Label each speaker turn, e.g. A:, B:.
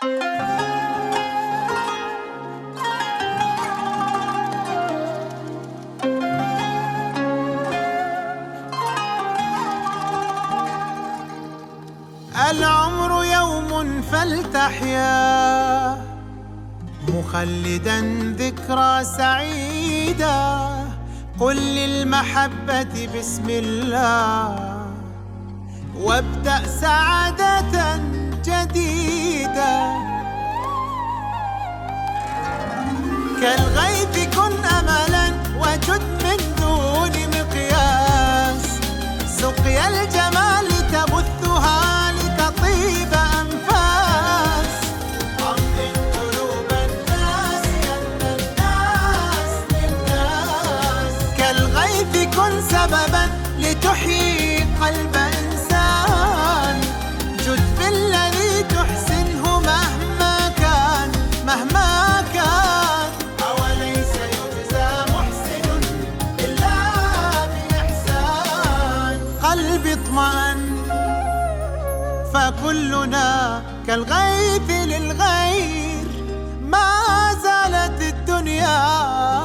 A: العمر يوم فلتحيا مخلدا ذكرى سعيدة. قل للمحبة بسم الله وابدأ سعادة جديدة. كالغيث كن أملا وجد من دون مقياس. سقيا الجمال تبثها لتطيب أنفاس. أمضٍ قلوب الناس أن الناس للناس. كالغيث كن سببا لتحيي قلب إنسان. جد في الذي تحسنه مهما كان مهما كان. أوليس يجزى محسن إلا بإحسان. قلبي اطمأن فكلنا كالغيث للغير. ما زالت الدنيا